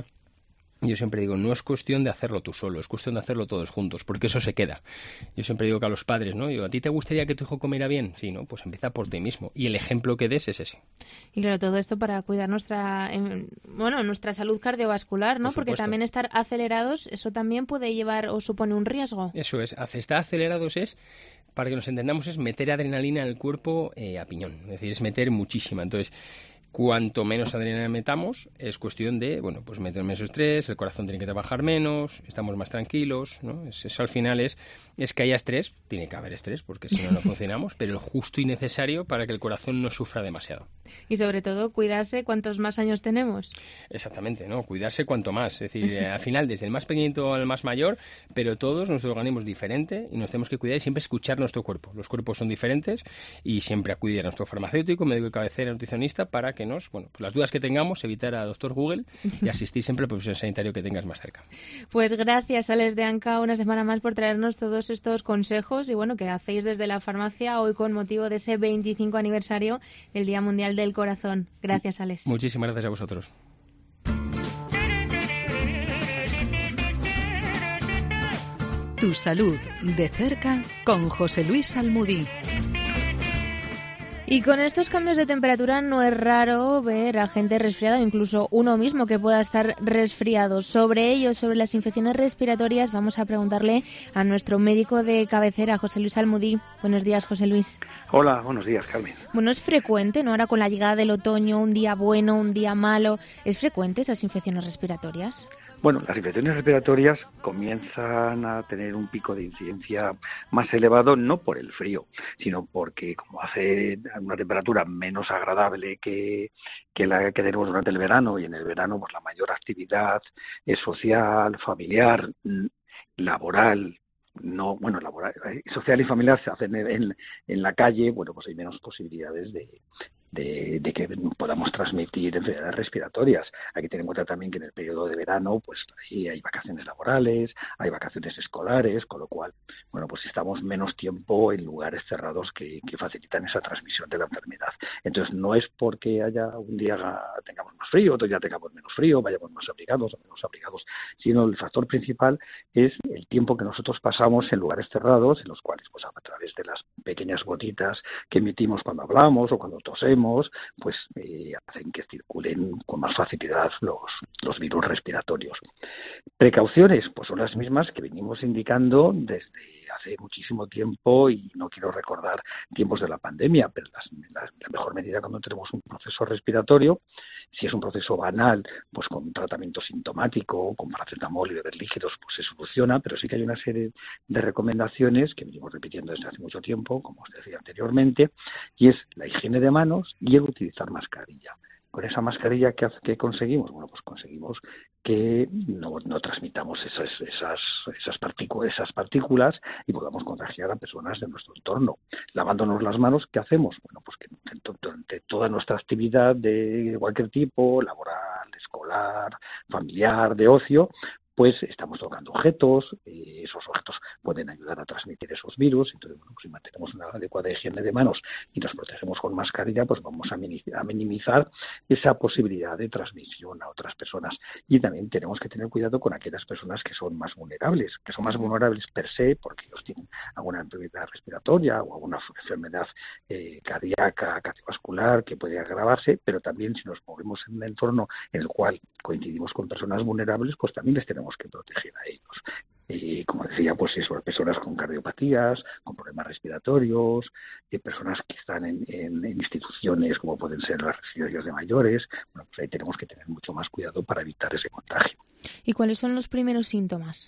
yo siempre digo, no es cuestión de hacerlo tú solo, es cuestión de hacerlo todos juntos, porque eso se queda. Yo siempre digo que a los padres, ¿no? Digo, ¿a ti te gustaría que tu hijo comiera bien? Sí, ¿no? Pues empieza por ti mismo. Y el ejemplo que des es ese. Y claro, todo esto para cuidar nuestra, eh, bueno, nuestra salud cardiovascular, ¿no? Porque también estar acelerados, eso también puede llevar o supone un riesgo. Eso es, estar acelerados es, para que nos entendamos, es meter adrenalina en el cuerpo eh, a piñón. Es decir, es meter muchísima. Entonces, cuanto menos adrenalina metamos, es cuestión de, bueno, pues meter menos estrés, el corazón tiene que trabajar menos, estamos más tranquilos, ¿no? Eso al final es, es que haya estrés, tiene que haber estrés, porque si no, no funcionamos, pero el justo y necesario para que el corazón no sufra demasiado. Y sobre todo, cuidarse cuantos más años tenemos. Exactamente, ¿no? Cuidarse cuanto más. Es decir, al final, desde el más pequeñito al más mayor, pero todos, nuestro organismo es diferente y nos tenemos que cuidar y siempre escuchar nuestro cuerpo. Los cuerpos son diferentes y siempre acudir a nuestro farmacéutico, médico de cabecera, nutricionista, para que nos, bueno, pues las dudas que tengamos, evitar a doctor Google y asistir siempre al profesional sanitario que tengas más cerca. Pues gracias, Alex de Anca, una semana más por traernos todos estos consejos y bueno, que hacéis desde la farmacia hoy con motivo de ese veinticinco aniversario del Día Mundial del Corazón. Gracias, Alex. Muchísimas gracias a vosotros. Tu salud de cerca con José Luis Almudí. Y con estos cambios de temperatura no es raro ver a gente resfriada, incluso uno mismo que pueda estar resfriado. Sobre ello, sobre las infecciones respiratorias, vamos a preguntarle a nuestro médico de cabecera, José Luis Almudí. Buenos días, José Luis. Hola, buenos días, Carmen. Bueno, es frecuente, ¿no? Ahora con la llegada del otoño, un día bueno, un día malo, ¿es frecuente esas infecciones respiratorias? Bueno, las infecciones respiratorias comienzan a tener un pico de incidencia más elevado, no por el frío, sino porque como hace una temperatura menos agradable que, que la que tenemos durante el verano, y en el verano pues la mayor actividad es social, familiar, laboral, no, bueno, laboral, social y familiar se hacen en, en la calle, bueno, pues hay menos posibilidades de De, de que podamos transmitir enfermedades respiratorias. Hay que tener en cuenta también que en el periodo de verano pues ahí hay vacaciones laborales, hay vacaciones escolares, con lo cual, bueno, pues estamos menos tiempo en lugares cerrados que, que facilitan esa transmisión de la enfermedad. Entonces no es porque haya un día tengamos más frío, otro día tengamos menos frío, vayamos más abrigados o menos abrigados, sino el factor principal es el tiempo que nosotros pasamos en lugares cerrados, en los cuales pues a través de las pequeñas gotitas que emitimos cuando hablamos o cuando tosemos, pues eh, hacen que circulen con más facilidad los, los virus respiratorios. Precauciones, pues son las mismas que venimos indicando desde hace muchísimo tiempo, y no quiero recordar tiempos de la pandemia, pero las, la, la mejor medida cuando tenemos un proceso respiratorio, si es un proceso banal, pues con un tratamiento sintomático, con paracetamol y beber líquidos, pues se soluciona, pero sí que hay una serie de recomendaciones que venimos repitiendo desde hace mucho tiempo, como os decía anteriormente, y es la higiene de manos y el utilizar mascarilla. Con esa mascarilla, ¿qué, qué conseguimos? Bueno, pues conseguimos que no, no transmitamos esas, esas, esas, partículas, esas partículas y podamos contagiar a personas de nuestro entorno. Lavándonos las manos, ¿qué hacemos? Bueno, pues que durante toda nuestra actividad de cualquier tipo, laboral, escolar, familiar, de ocio, pues estamos tocando objetos, eh, esos objetos pueden ayudar a transmitir esos virus, entonces bueno, pues si mantenemos una adecuada higiene de manos y nos protegemos con mascarilla, pues vamos a minimizar esa posibilidad de transmisión a otras personas. Y también tenemos que tener cuidado con aquellas personas que son más vulnerables, que son más vulnerables per se, porque ellos tienen alguna enfermedad respiratoria o alguna enfermedad eh, cardíaca, cardiovascular, que puede agravarse, pero también si nos movemos en un entorno en el cual coincidimos con personas vulnerables, pues también les tenemos que proteger a ellos. Y como decía, pues eso, personas con cardiopatías, con problemas respiratorios, y personas que están en, en, en instituciones como pueden ser las residencias de mayores, bueno, pues ahí tenemos que tener mucho más cuidado para evitar ese contagio. ¿Y cuáles son los primeros síntomas?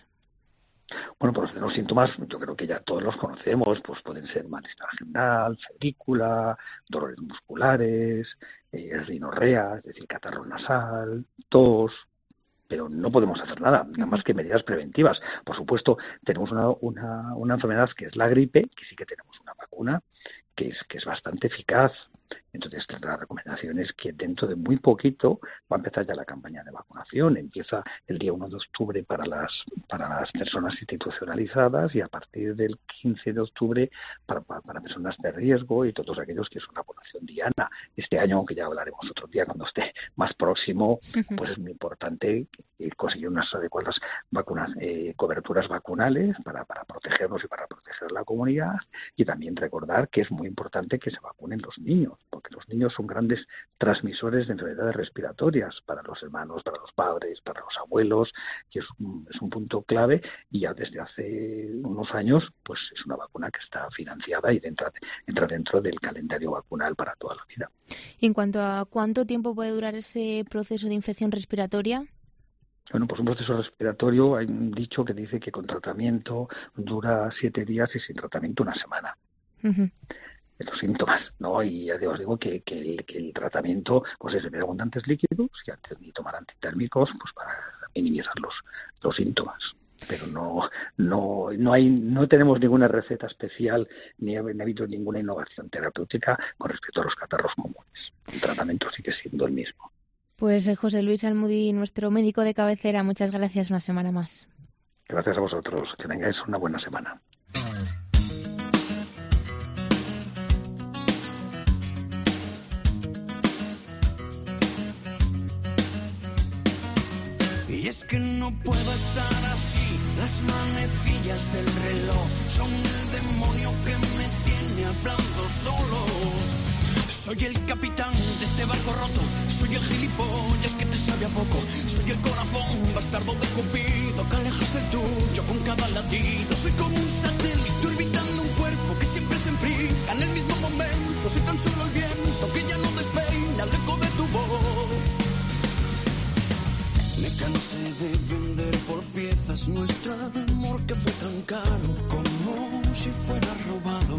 Bueno, pues los síntomas yo creo que ya todos los conocemos, pues pueden ser malestar general, febrícula, dolores musculares, eh, rinorrea, es decir, catarro nasal, tos, pero no podemos hacer nada, nada más que medidas preventivas. Por supuesto, tenemos una, una, una enfermedad que es la gripe, que sí que tenemos una vacuna, que es, que es bastante eficaz. Entonces, la recomendación es que dentro de muy poquito va a empezar ya la campaña de vacunación. Empieza el día uno de octubre para las para las personas institucionalizadas y a partir del quince de octubre para, para, para personas de riesgo y todos aquellos que son la población diana. Este año, aunque ya hablaremos otro día cuando esté más próximo, pues es muy importante conseguir unas adecuadas vacunas, eh, coberturas vacunales para, para protegernos y para proteger la comunidad, y también recordar que es muy importante que se vacunen los niños, porque los niños son grandes transmisores de enfermedades respiratorias para los hermanos, para los padres, para los abuelos, y es un, es un punto clave, y ya desde hace unos años pues es una vacuna que está financiada y entra, entra dentro del calendario vacunal para toda la vida. Y en cuanto a cuánto tiempo puede durar ese proceso de infección respiratoria. Bueno, pues un proceso respiratorio, hay un dicho que dice que con tratamiento dura siete días y sin tratamiento una semana. Uh-huh. Los síntomas, ¿no? Y ya os digo que, que, el, que el tratamiento pues es beber abundantes líquidos y, antes, y tomar antitérmicos pues para minimizar los, los síntomas. Pero no no no hay no tenemos ninguna receta especial ni ha, ni ha habido ninguna innovación terapéutica con respecto a los catarros comunes. El tratamiento sigue siendo el mismo. Pues José Luis Almudí, nuestro médico de cabecera, muchas gracias una semana más. Gracias a vosotros, que tengáis una buena semana. Y es que no puedo estar así, las manecillas del reloj son el demonio que me tiene hablando solo. Soy el capitán de este barco roto, soy el gilipollas que te sabe a poco, soy el corazón bastardo de Cupido que alejas del tuyo con cada latido. Soy como un satélite orbitando un cuerpo que siempre se enfría en el mismo momento. Soy tan solo el viento que ya no despeina el eco de tu voz. Me cansé de vender por piezas nuestro amor que fue tan caro como si fuera robado.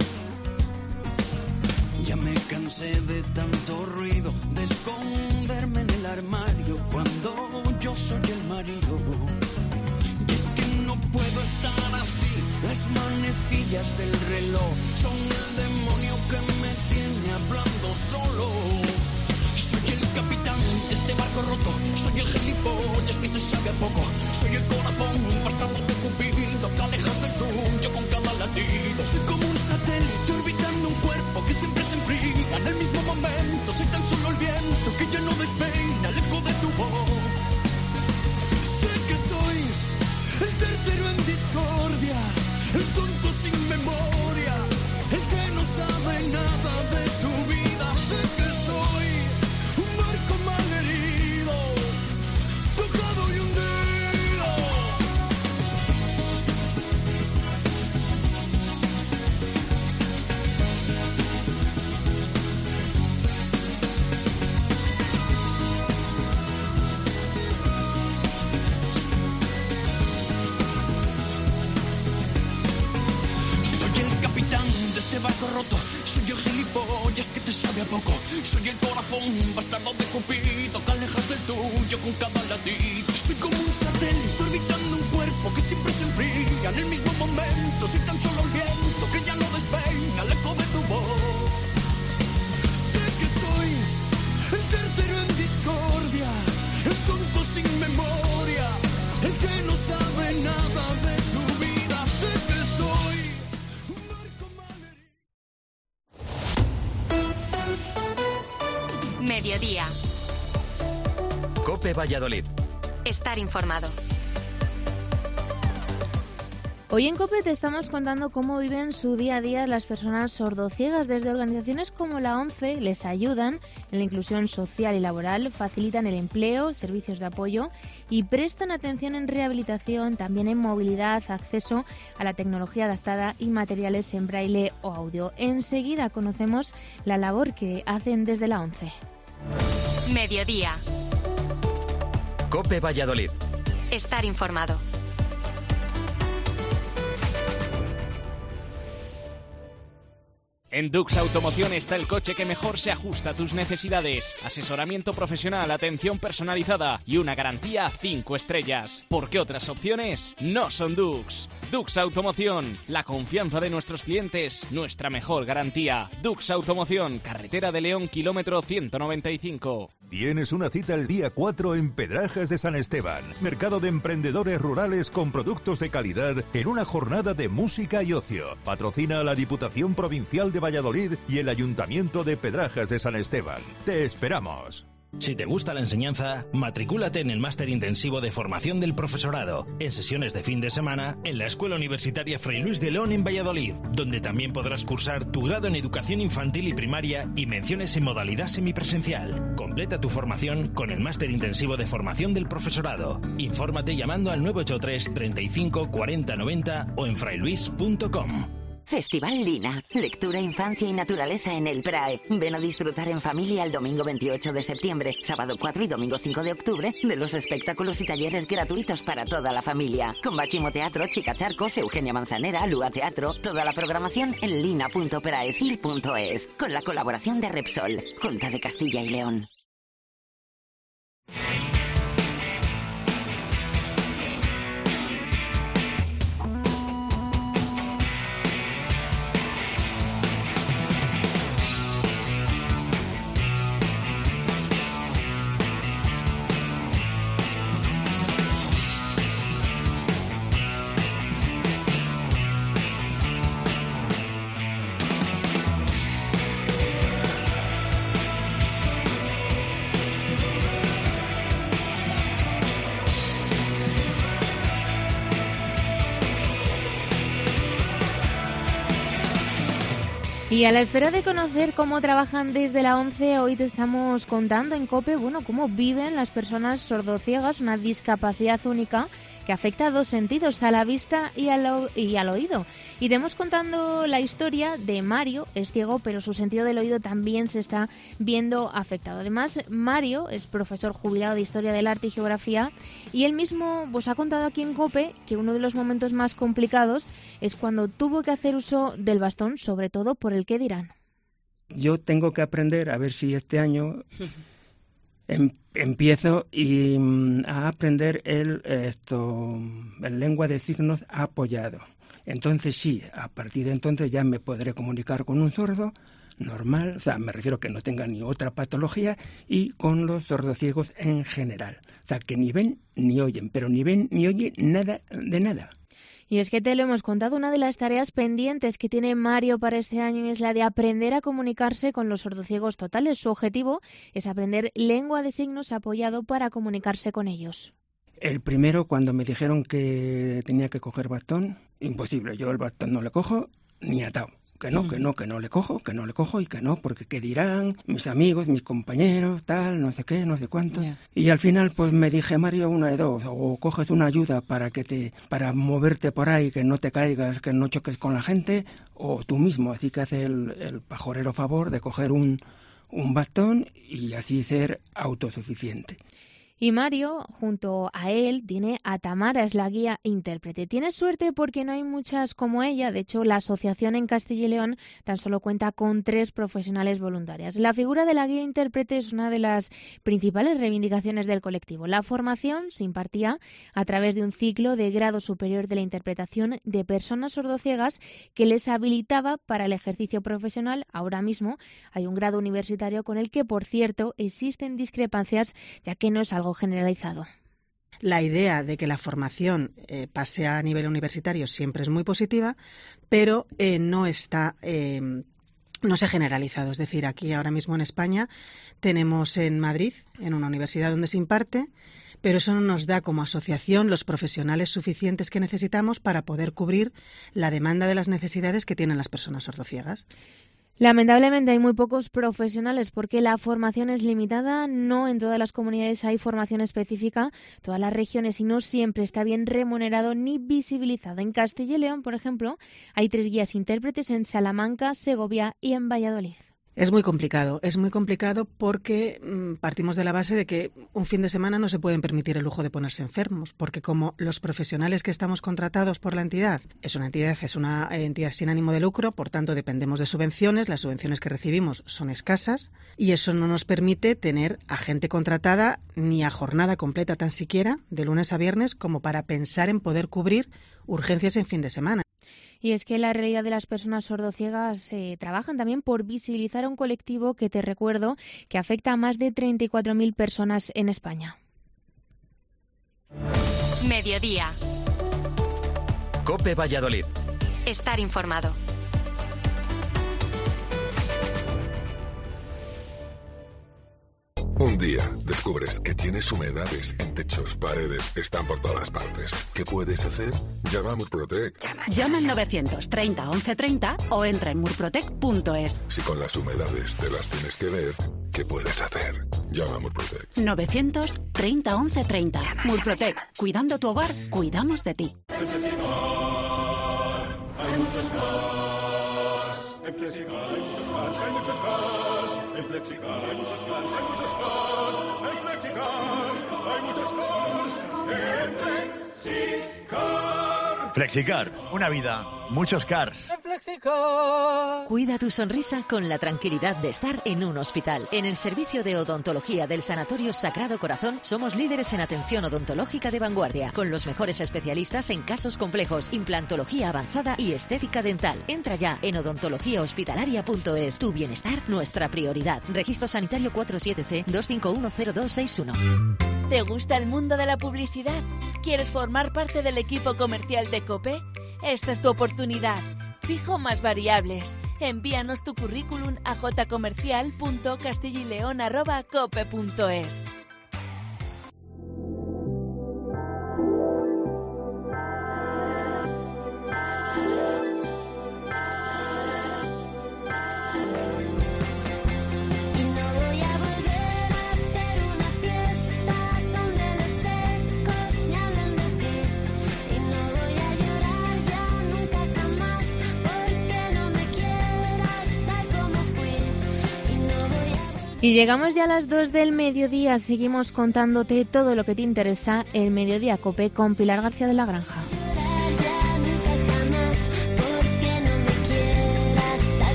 Ya me cansé de tanto ruido, de esconderme en el armario cuando yo soy el marido. Y es que no puedo estar así, las manecillas del reloj son el demonio que me tiene hablando solo. Soy el capitán de este barco roto, soy el gilipollas que te sabe a poco, soy el corazón bastardo de Cupido que alejas del tuyo con cada latido. Soy como un satélite orbitando un cuerpo que siempre se enfría en el mismo momento. Soy tan solo el viento que ya no despeina el eco de tu voz. Sé que soy el tercero en discordia, el tonto sin memoria, el que no sabe nada de tu vida. Sé que soy un barco malherido, tocado y hundido. Soy el capitán de este barco roto, soy el gilipollas que te sabe a poco, soy el corazón bastardo de Cupido que alejas del tuyo con cada latido. Soy como un satélite orbitando un cuerpo que siempre se enfría en el mismo momento. Soy tan solo el viento que ya no despeina el eco de tu voz. Sé que soy el tercero en discordia, el tonto sin memoria, el que Mediodía. COPE Valladolid. Estar informado. Hoy en COPE te estamos contando cómo viven su día a día las personas sordociegas. Desde organizaciones como la ONCE les ayudan en la inclusión social y laboral, facilitan el empleo, servicios de apoyo y prestan atención en rehabilitación, también en movilidad, acceso a la tecnología adaptada y materiales en braille o audio. Enseguida conocemos la labor que hacen desde la ONCE. Mediodía. COPE Valladolid. Estar informado. En Dux Automoción está el coche que mejor se ajusta a tus necesidades. Asesoramiento profesional, atención personalizada y una garantía cinco estrellas. Porque otras opciones no son Dux. Dux Automoción, la confianza de nuestros clientes, nuestra mejor garantía. Dux Automoción, carretera de León, kilómetro ciento noventa y cinco. Tienes una cita el día cuatro en Pedrajas de San Esteban, mercado de emprendedores rurales con productos de calidad en una jornada de música y ocio. Patrocina a la Diputación Provincial de Valladolid y el Ayuntamiento de Pedrajas de San Esteban. ¡Te esperamos! Si te gusta la enseñanza, matricúlate en el Máster Intensivo de Formación del Profesorado, en sesiones de fin de semana, en la Escuela Universitaria Fray Luis de León en Valladolid, donde también podrás cursar tu grado en Educación Infantil y Primaria y menciones en modalidad semipresencial. Completa tu formación con el Máster Intensivo de Formación del Profesorado. Infórmate llamando al nueve ocho tres, treinta y cinco, cuarenta, noventa o en frailuis punto com. Festival Lina, lectura, infancia y naturaleza en el P R A E. Ven a disfrutar en familia el domingo veintiocho de septiembre, sábado cuatro y domingo cinco de octubre de los espectáculos y talleres gratuitos para toda la familia. Con Bachimo Teatro, Chica Charcos, Eugenia Manzanera, Lua Teatro, toda la programación en lina punto praecil punto es. Con la colaboración de Repsol, Junta de Castilla y León. Y a la espera de conocer cómo trabajan desde la ONCE, hoy te estamos contando en COPE, bueno, cómo viven las personas sordociegas, una discapacidad única que afecta a dos sentidos, a la vista y al, y al oído. Iremos contando la historia de Mario, es ciego, pero su sentido del oído también se está viendo afectado. Además, Mario es profesor jubilado de Historia del Arte y Geografía y él mismo pues, ha contado aquí en COPE que uno de los momentos más complicados es cuando tuvo que hacer uso del bastón, sobre todo por el qué dirán. Yo tengo que aprender, a ver si este año... Em, empiezo y, mm, a aprender el, esto, el lengua de signos apoyado. Entonces sí, a partir de entonces ya me podré comunicar con un sordo normal, o sea, me refiero que no tenga ni otra patología, y con los sordociegos en general. O sea, que ni ven ni oyen, pero ni ven ni oyen nada de nada. Y es que te lo hemos contado, una de las tareas pendientes que tiene Mario para este año es la de aprender a comunicarse con los sordociegos totales. Su objetivo es aprender lengua de signos apoyado para comunicarse con ellos. El primero, cuando me dijeron que tenía que coger bastón, imposible, yo el bastón no le cojo ni atado. Que no, que no, que no le cojo, que no le cojo y que no, porque qué dirán mis amigos, mis compañeros, tal, no sé qué, no sé cuánto. Yeah. Y al final pues me dije, Mario, una de dos, o coges una ayuda para que te para moverte por ahí, que no te caigas, que no choques con la gente, o tú mismo. Así que hace el, el pajorero favor de coger un, un bastón y así ser autosuficiente. Y Mario, junto a él, tiene a Tamara, es la guía intérprete. Tiene suerte porque no hay muchas como ella. De hecho, la asociación en Castilla y León tan solo cuenta con tres profesionales voluntarias. La figura de la guía intérprete es una de las principales reivindicaciones del colectivo. La formación se impartía a través de un ciclo de grado superior de la interpretación de personas sordociegas que les habilitaba para el ejercicio profesional. Ahora mismo hay un grado universitario con el que, por cierto, existen discrepancias, ya que no es algo generalizado. La idea de que la formación eh, pase a nivel universitario siempre es muy positiva, pero eh, no está eh, no se ha generalizado. Es decir, aquí ahora mismo en España tenemos en Madrid, en una universidad donde se imparte, pero eso no nos da como asociación los profesionales suficientes que necesitamos para poder cubrir la demanda de las necesidades que tienen las personas sordociegas. Lamentablemente hay muy pocos profesionales porque la formación es limitada, no en todas las comunidades hay formación específica, todas las regiones, y no siempre está bien remunerado ni visibilizado. En Castilla y León, por ejemplo, hay tres guías intérpretes en Salamanca, Segovia y en Valladolid. Es muy complicado, es muy complicado porque mmm, partimos de la base de que un fin de semana no se pueden permitir el lujo de ponerse enfermos, porque como los profesionales que estamos contratados por la entidad, es una entidad, es una entidad sin ánimo de lucro, por tanto dependemos de subvenciones, las subvenciones que recibimos son escasas y eso no nos permite tener a gente contratada ni a jornada completa tan siquiera, de lunes a viernes, como para pensar en poder cubrir urgencias en fin de semana. Y es que la realidad de las personas sordociegas eh, trabajan también por visibilizar a un colectivo que, te recuerdo, que afecta a más de treinta y cuatro mil personas en España. Mediodía. COPE Valladolid. Estar informado. Un día descubres que tienes humedades en techos, paredes, están por todas partes. ¿Qué puedes hacer? Llama a Murprotec. Llama al novecientos treinta once treinta o entra en murprotec punto es. Si con las humedades te las tienes que ver, ¿qué puedes hacer? Llama a Murprotec. novecientos treinta once treinta. Murprotec. Cuidando tu hogar, cuidamos de ti. En Flexicar hay muchos cars. En Flexicar hay muchos cars, hay muchos cars. En Flexicar hay muchos cars, hay muchos cars. En Flexicar hay muchos cars. En Flexicar. Flexicar, una vida, muchos cars. Cuida tu sonrisa con la tranquilidad de estar en un hospital. En el servicio de odontología del Sanatorio Sagrado Corazón somos líderes en atención odontológica de vanguardia, con los mejores especialistas en casos complejos, implantología avanzada y estética dental. Entra ya en odontología hospitalaria punto es. Tu bienestar, nuestra prioridad. Registro sanitario cuatro siete C dos cinco uno cero dos seis uno. ¿Te gusta el mundo de la publicidad? ¿Quieres formar parte del equipo comercial de COPE? Esta es tu oportunidad. Fijo más variables. Envíanos tu currículum a jcomercial punto castellileón arroba cope punto es. Y llegamos ya a las dos del mediodía, seguimos contándote todo lo que te interesa en Mediodía COPE con Pilar García de la Granja.